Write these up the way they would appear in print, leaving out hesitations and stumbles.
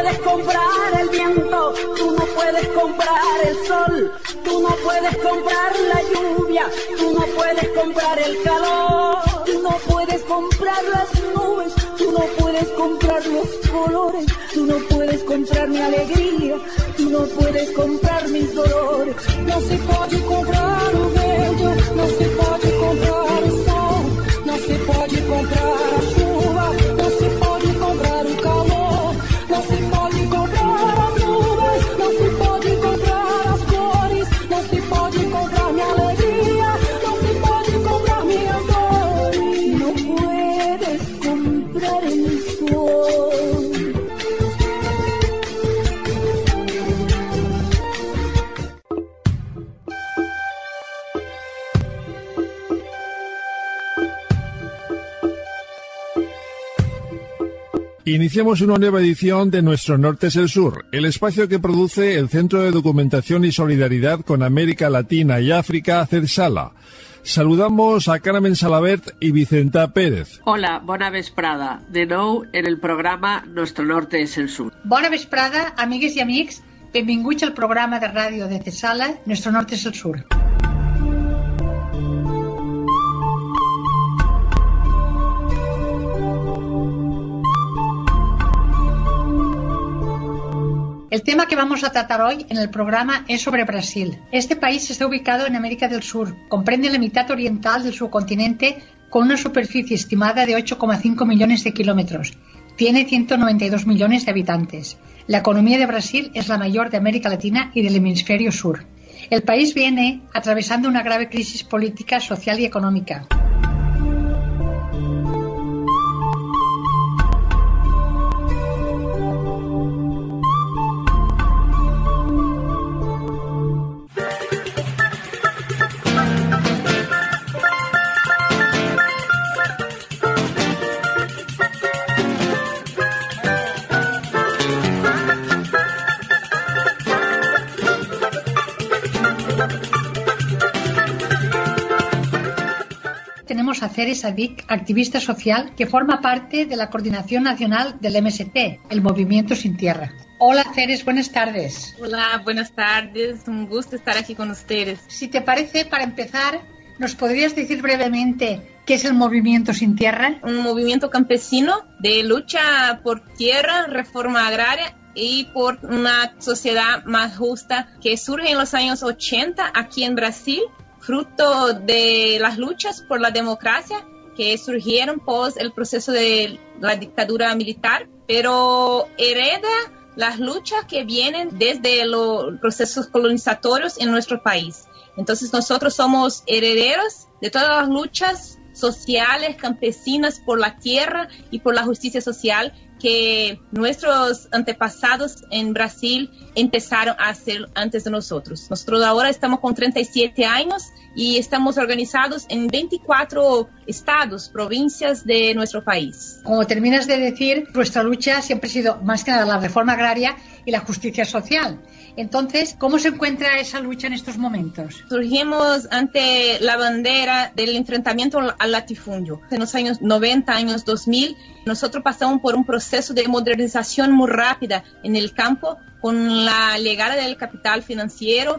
puedes comprar el viento, tú no puedes comprar el sol, tú no puedes comprar la lluvia, tú no puedes comprar el calor, tú no puedes comprar las nubes, tú no puedes comprar los colores, tú no puedes comprar mi alegría, tú no puedes comprar mis dolores. No se pode comprar o verde, não se pode comprar o sol, não se pode comprar a chuva, não se pode comprar o calor, não se pode comprar as nuvens, não se pode comprar as cores, não se pode comprar minha alegria, não se pode comprar minhas dores, não puedes comprar el sol. Iniciamos una nueva edición de Nuestro Norte es el Sur, el espacio que produce el Centro de Documentación y Solidaridad con América Latina y África, CERSALA. Saludamos a Carmen Salabert y Vicenta Pérez. Hola, bona vesprada. De nou en el programa Nuestro Norte es el Sur. Bona vesprada, amigues i amics. Benvinguts al programa de ràdio de CERSALA, Nuestro Norte es el Sur. El tema que vamos a tratar hoy en el programa es sobre Brasil. Este país está ubicado en América del Sur. Comprende la mitad oriental del subcontinente con una superficie estimada de 8,5 millones de kilómetros. Tiene 192 millones de habitantes. La economía de Brasil es la mayor de América Latina y del hemisferio sur. El país viene atravesando una grave crisis política, social y económica. Tenemos a Ceres Sadik, activista social que forma parte de la Coordinación Nacional del MST, el Movimiento Sin Tierra. Hola Ceres, buenas tardes. Hola, buenas tardes, un gusto estar aquí con ustedes. Si te parece, para empezar, ¿nos podrías decir brevemente qué es el Movimiento Sin Tierra? Un movimiento campesino de lucha por tierra, reforma agraria y por una sociedad más justa que surge en los años 80 aquí en Brasil, fruto de las luchas por la democracia que surgieron pos el proceso de la dictadura militar, pero hereda las luchas que vienen desde los procesos colonizatorios en nuestro país. Entonces nosotros somos herederos de todas las luchas sociales, campesinas por la tierra y por la justicia social que nuestros antepasados en Brasil empezaron a hacer antes de nosotros. Nosotros ahora estamos con 37 años y estamos organizados en 24 estados, provincias de nuestro país. Como terminas de decir, nuestra lucha siempre ha sido más que nada la reforma agraria y la justicia social. Entonces, ¿cómo se encuentra esa lucha en estos momentos? Surgimos ante la bandera del enfrentamiento al latifundio. En los años 90, años 2000, nosotros pasamos por un proceso de modernización muy rápida en el campo con la llegada del capital financiero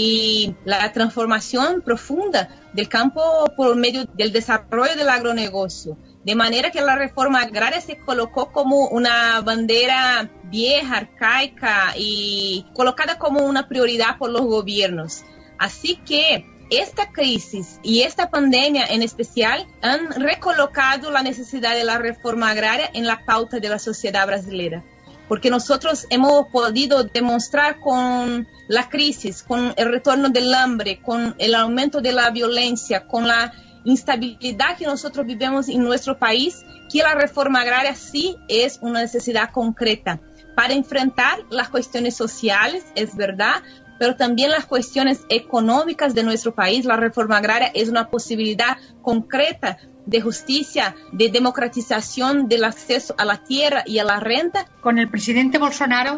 y la transformación profunda del campo por medio del desarrollo del agronegocio. De manera que la reforma agraria se colocó como una bandera vieja, arcaica y colocada como una prioridad por los gobiernos. Así que esta crisis y esta pandemia en especial han recolocado la necesidad de la reforma agraria en la pauta de la sociedad brasileña. Porque nosotros hemos podido demostrar con la crisis, con el retorno del hambre, con el aumento de la violencia, con la instabilidad que nosotros vivimos en nuestro país, que la reforma agraria sí es una necesidad concreta para enfrentar las cuestiones sociales, es verdad, pero también las cuestiones económicas de nuestro país. La reforma agraria es una posibilidad concreta de justicia, de democratización del acceso a la tierra y a la renta. Con el presidente Bolsonaro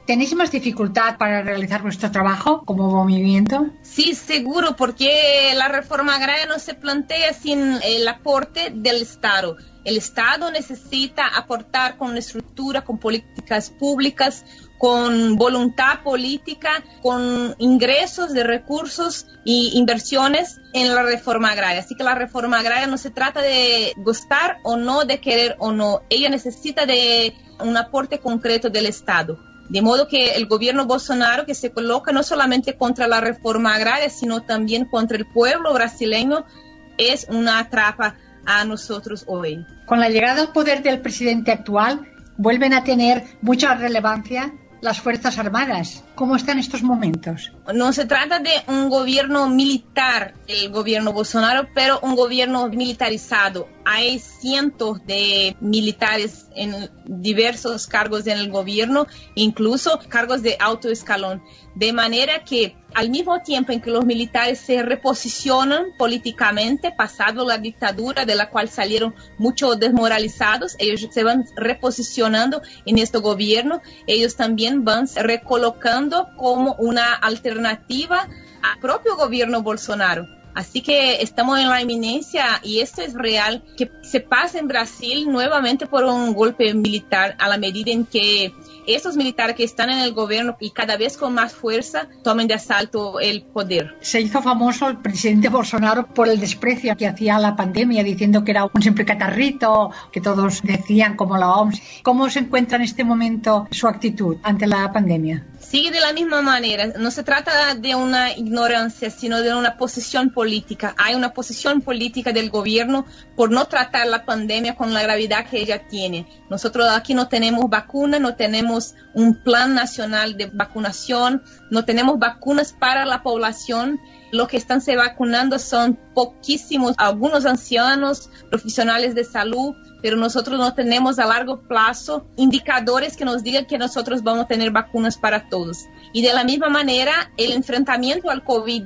¿Tenéis más dificultad para realizar vuestro trabajo como movimiento? Sí, seguro, porque la reforma agraria no se plantea sin el aporte del Estado. El Estado necesita aportar con estructura, con políticas públicas, con voluntad política, con ingresos de recursos y inversiones en la reforma agraria. Así que la reforma agraria no se trata de gustar o no, de querer o no. Ella necesita de un aporte concreto del Estado. De modo que el gobierno Bolsonaro, que se coloca no solamente contra la reforma agraria, sino también contra el pueblo brasileño, es una trampa a nosotros hoy. Con la llegada al poder del presidente actual, vuelven a tener mucha relevancia las Fuerzas Armadas. ¿Cómo están estos momentos? No se trata de un gobierno militar, el gobierno Bolsonaro, pero un gobierno militarizado. Hay cientos de militares en diversos cargos en el gobierno, incluso cargos de alto escalón. De manera que al mismo tiempo en que los militares se reposicionan políticamente, pasado la dictadura de la cual salieron muchos desmoralizados, ellos se van reposicionando en este gobierno, ellos también van recolocando como una alternativa al propio gobierno Bolsonaro. Así que estamos en la inminencia, y esto es real, que se pase en Brasil nuevamente por un golpe militar, a la medida en que esos militares que están en el gobierno y cada vez con más fuerza tomen de asalto el poder. Se hizo famoso el presidente Bolsonaro por el desprecio que hacía a la pandemia, diciendo que era un simple catarrito, que todos decían como la OMS. ¿Cómo se encuentra en este momento su actitud ante la pandemia? Sigue de la misma manera. No se trata de una ignorancia, sino de una posición política. Hay una posición política del gobierno por no tratar la pandemia con la gravedad que ella tiene. Nosotros aquí no tenemos vacuna, no tenemos un plan nacional de vacunación, no tenemos vacunas para la población. Los que están se vacunando son poquísimos, algunos ancianos, profesionales de salud, pero nosotros no tenemos a largo plazo indicadores que nos digan que nosotros vamos a tener vacunas para todos. Y de la misma manera, el enfrentamiento al COVID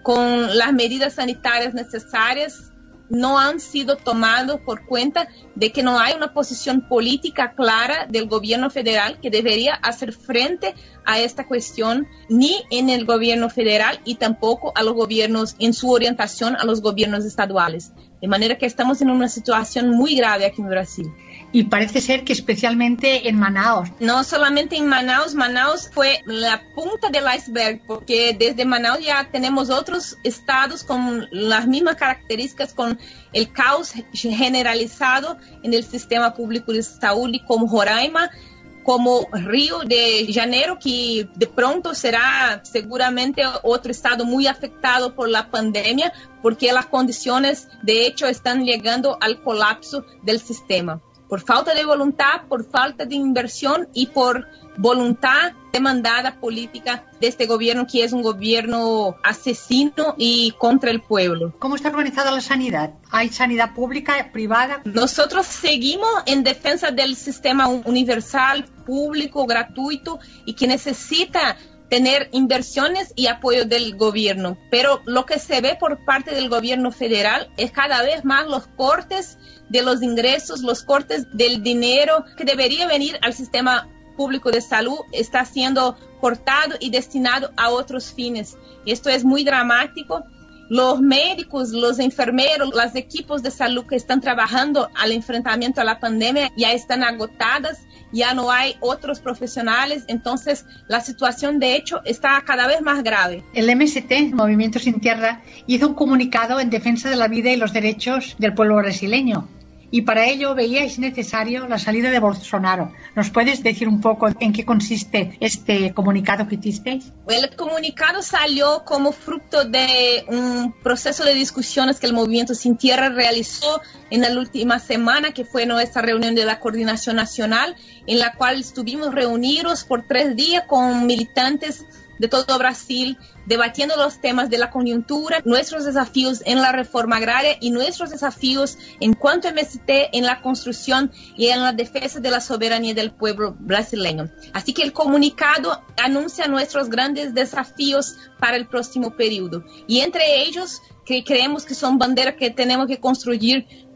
con las medidas sanitarias necesarias no han sido tomados por cuenta de que no hay una posición política clara del gobierno federal que debería hacer frente a esta cuestión, ni en el gobierno federal y tampoco a los gobiernos en su orientación a los gobiernos estaduales. De manera que estamos en una situación muy grave aquí en Brasil. Y parece ser que especialmente en Manaus. No solamente en Manaus, Manaus fue la punta del iceberg, porque desde Manaus ya tenemos otros estados con las mismas características, con el caos generalizado en el sistema público de salud, como Roraima, como Río de Janeiro, que de pronto será seguramente otro estado muy afectado por la pandemia, porque las condiciones de hecho están llegando al colapso del sistema. Por falta de voluntad, por falta de inversión y por voluntad demandada política de este gobierno, que es un gobierno asesino y contra el pueblo. ¿Cómo está organizada la sanidad? ¿Hay sanidad pública, privada? Nosotros seguimos en defensa del sistema universal, público, gratuito y que necesita tener inversiones y apoyo del gobierno. Pero lo que se ve por parte del gobierno federal es cada vez más los cortes de los ingresos, los cortes del dinero que debería venir al sistema público de salud, está siendo cortado y destinado a otros fines. Esto es muy dramático. Los médicos, los enfermeros, los equipos de salud que están trabajando al enfrentamiento a la pandemia ya están agotadas, ya no hay otros profesionales, entonces la situación de hecho está cada vez más grave. El MST, Movimiento Sin Tierra, hizo un comunicado en defensa de la vida y los derechos del pueblo brasileño. Y para ello veíais necesario la salida de Bolsonaro. ¿Nos puedes decir un poco en qué consiste este comunicado que hicisteis? El comunicado salió como fruto de un proceso de discusiones que el Movimiento Sin Tierra realizó en la última semana, que fue nuestra reunión de la Coordinación Nacional, en la cual estuvimos reunidos por 3 días con militantes de todo Brasil, debatiendo los temas de la coyuntura, nuestros desafíos en la reforma agraria y nuestros desafíos en cuanto a MST en la construcción y en la defensa de la soberanía del pueblo brasileño. Así que el comunicado anuncia nuestros grandes desafíos para el próximo periodo, y entre ellos que creemos que son banderas que tenemos que construir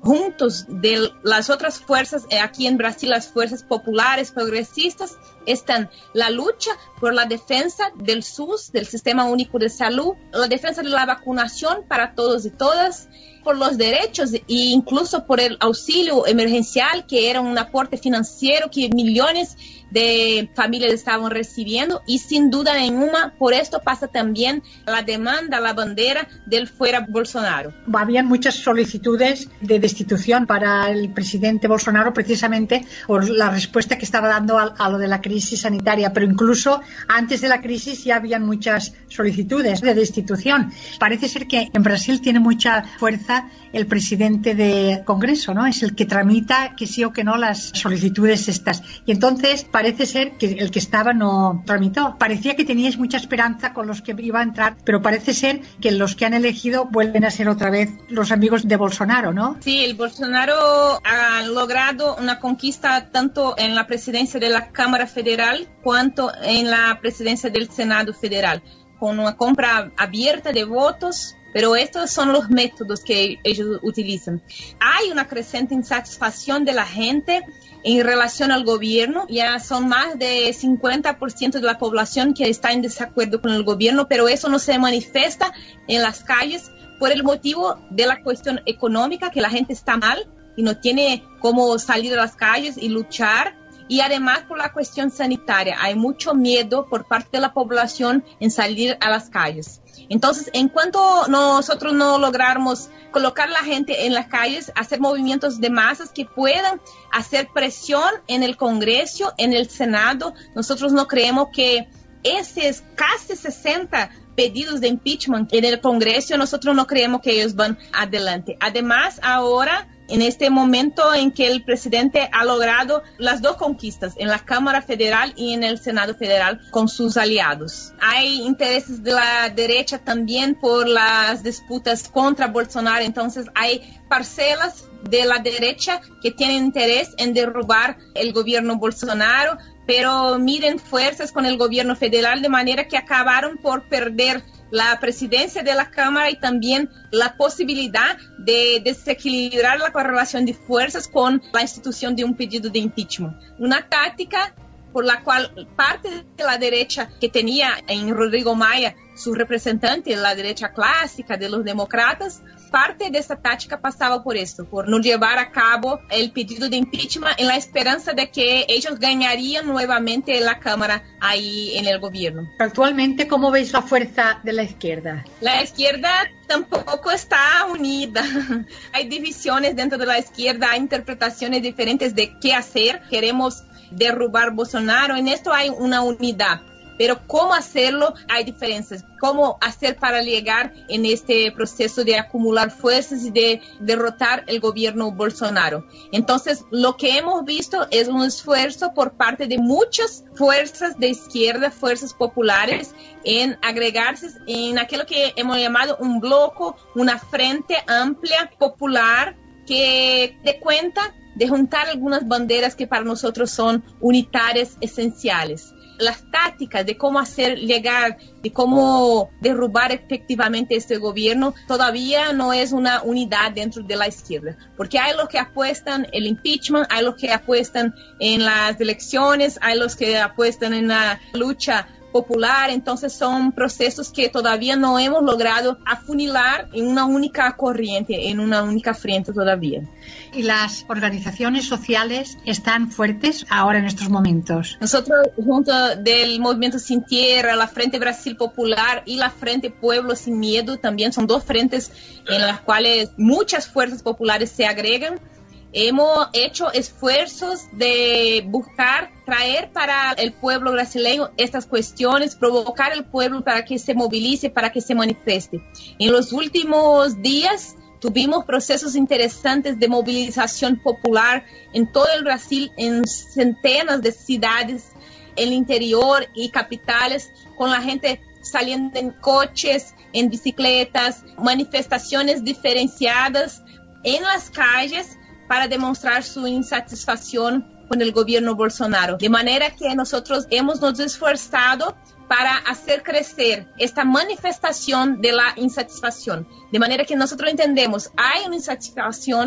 juntos de las otras fuerzas, aquí en Brasil las fuerzas populares, progresistas, están la lucha por la defensa del SUS, del Sistema Único de Salud, la defensa de la vacunación para todos y todas, por los derechos e incluso por el auxilio emergencial, que era un aporte financiero que millones de familias estaban recibiendo, y sin duda ninguna por esto pasa también la demanda, la bandera del fuera Bolsonaro. Habían muchas solicitudes de destitución para el presidente Bolsonaro precisamente por la respuesta que estaba dando a lo de la crisis sanitaria, pero incluso antes de la crisis ya habían muchas solicitudes de destitución. Parece ser que en Brasil tiene mucha fuerza el presidente de Congreso, ¿no? Es el que tramita que sí o que no las solicitudes estas. Y entonces parece ser que el que estaba no tramitó. Parecía que teníais mucha esperanza con los que iba a entrar, pero parece ser que los que han elegido vuelven a ser otra vez los amigos de Bolsonaro, ¿no? Sí, el Bolsonaro ha logrado una conquista tanto en la presidencia de la Cámara Federal cuanto en la presidencia del Senado Federal, con una compra abierta de votos. Pero estos son los métodos que ellos utilizan. Hay una creciente insatisfacción de la gente en relación al gobierno. Ya son más de 50% de la población que está en desacuerdo con el gobierno, pero eso no se manifiesta en las calles por el motivo de la cuestión económica, que la gente está mal y no tiene cómo salir a las calles y luchar. Y además por la cuestión sanitaria. Hay mucho miedo por parte de la población en salir a las calles. Entonces, en cuanto nosotros no logramos colocar a la gente en las calles, hacer movimientos de masas que puedan hacer presión en el Congreso, en el Senado, nosotros no creemos que esos casi 60 pedidos de impeachment en el Congreso, nosotros no creemos que ellos van adelante. Además, ahora, en este momento en que el presidente ha logrado las dos conquistas, en la Cámara Federal y en el Senado Federal, con sus aliados. Hay intereses de la derecha también por las disputas contra Bolsonaro, entonces hay parcelas de la derecha que tienen interés en derrubar el gobierno Bolsonaro, pero miden fuerzas con el gobierno federal de manera que acabaron por perder la presidencia de la Cámara y también la posibilidad de desequilibrar la correlación de fuerzas con la institución de un pedido de impeachment. Una táctica por la cual parte de la derecha que tenía en Rodrigo Maia su representante, la derecha clásica de los demócratas, parte de esa táctica pasaba por esto, por no llevar a cabo el pedido de impeachment en la esperanza de que ellos ganarían nuevamente la Cámara ahí en el gobierno. Actualmente, ¿cómo veis la fuerza de la izquierda? La izquierda tampoco está unida. Hay divisiones dentro de la izquierda, hay interpretaciones diferentes de qué hacer. Queremos derrubar Bolsonaro, en esto hay una unidad. Pero cómo hacerlo, hay diferencias. Cómo hacer para llegar en este proceso de acumular fuerzas y de derrotar el gobierno Bolsonaro. Entonces, lo que hemos visto es un esfuerzo por parte de muchas fuerzas de izquierda, fuerzas populares, en agregarse en aquello que hemos llamado un bloque, una frente amplia, popular, que dé cuenta de juntar algunas banderas que para nosotros son unitarias, esenciales. Las tácticas de cómo hacer llegar, de cómo derrubar efectivamente este gobierno, todavía no es una unidad dentro de la izquierda. Porque hay los que apuestan el impeachment, hay los que apuestan en las elecciones, hay los que apuestan en la lucha popular, entonces son procesos que todavía no hemos logrado afunilar en una única corriente, en una única frente todavía. ¿Y las organizaciones sociales están fuertes ahora en estos momentos? Nosotros, junto del Movimiento Sin Tierra, la Frente Brasil Popular y la Frente Pueblo Sin Miedo, también son dos frentes en las cuales muchas fuerzas populares se agregan. Hemos hecho esfuerzos de buscar traer para el pueblo brasileño estas cuestiones, provocar al pueblo para que se movilice, para que se manifieste. En los últimos días tuvimos procesos interesantes de movilización popular en todo el Brasil, en centenas de ciudades, en el interior y capitales, con la gente saliendo en coches, en bicicletas, manifestaciones diferenciadas en las calles, para demostrar su insatisfacción con el gobierno Bolsonaro. De manera que nosotros hemos nos esforzado para hacer crecer esta manifestación de la insatisfacción. De manera que nosotros entendemos, hay una insatisfacción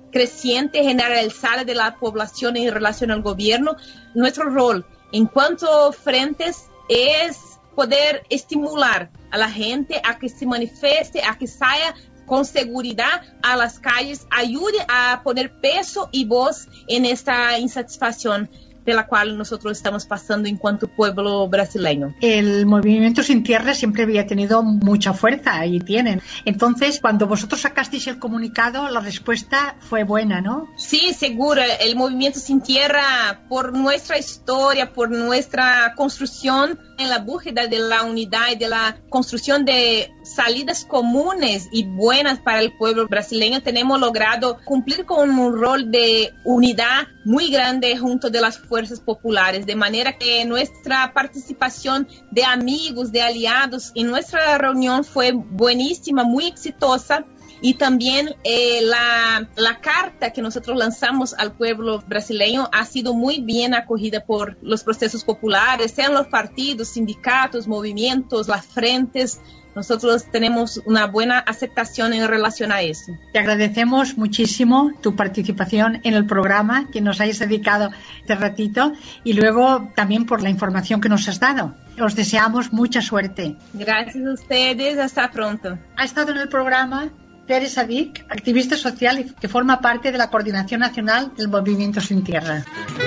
creciente generalizada de la población en relación al gobierno. Nuestro rol en cuanto frentes es poder estimular a la gente a que se manifieste, a que salga con seguridad a las calles, ayude a poner peso y voz en esta insatisfacción de la cual nosotros estamos pasando en cuanto pueblo brasileño. El movimiento Sin Tierra siempre había tenido mucha fuerza, y tienen. Entonces, cuando vosotros sacasteis el comunicado, la respuesta fue buena, ¿no? Sí, seguro. El movimiento Sin Tierra, por nuestra historia, por nuestra construcción en la búsqueda de la unidad y de la construcción de salidas comunes y buenas para el pueblo brasileño, tenemos logrado cumplir con un rol de unidad muy grande junto de las fuerzas populares, de manera que nuestra participación de amigos, de aliados en nuestra reunión fue buenísima, muy exitosa. Y también la carta que nosotros lanzamos al pueblo brasileño ha sido muy bien acogida por los procesos populares, sean los partidos, sindicatos, movimientos, las frentes. Nosotros tenemos una buena aceptación en relación a eso. Te agradecemos muchísimo tu participación en el programa, que nos hayas dedicado este ratito, y luego también por la información que nos has dado. Os deseamos mucha suerte. Gracias a ustedes, hasta pronto. Ha estado en el programa Tere Sadik, activista social y que forma parte de la Coordinación Nacional del Movimiento Sin Tierra.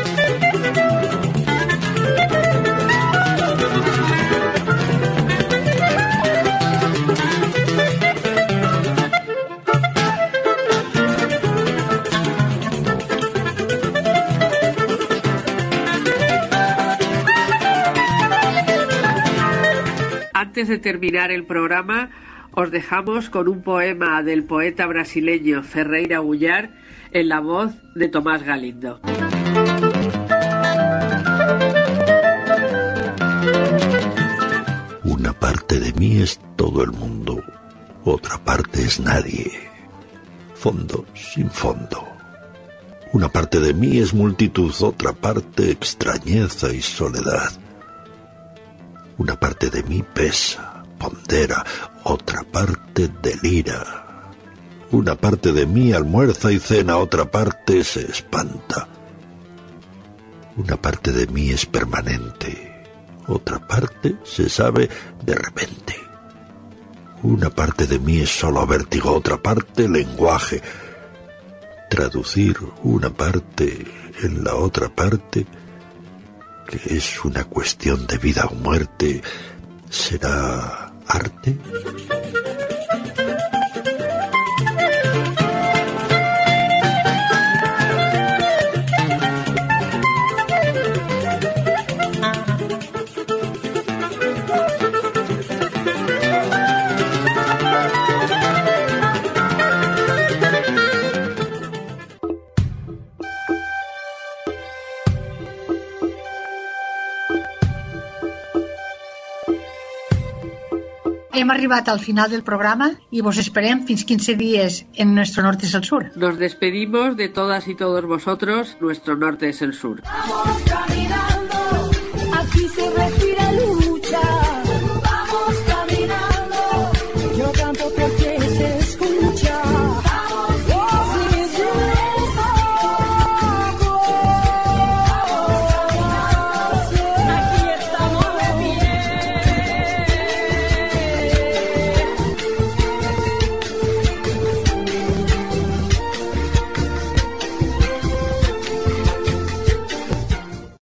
Antes de terminar el programa, os dejamos con un poema del poeta brasileño Ferreira Gullar en la voz de Tomás Galindo. Una parte de mí es todo el mundo, otra parte es nadie. Fondo sin fondo. Una parte de mí es multitud, otra parte extrañeza y soledad. Una parte de mí pesa, pondera, otra parte delira. Una parte de mí almuerza y cena, otra parte se espanta. Una parte de mí es permanente, otra parte se sabe de repente. Una parte de mí es solo vértigo, otra parte lenguaje. Traducir una parte en la otra parte, que es una cuestión de vida o muerte, ¿será arte? Hem arribat al final del programa y vos esperem fins 15 días en Nuestro Norte es el Sur. Nos despedimos de todas y todos vosotros. Nuestro Norte es el Sur.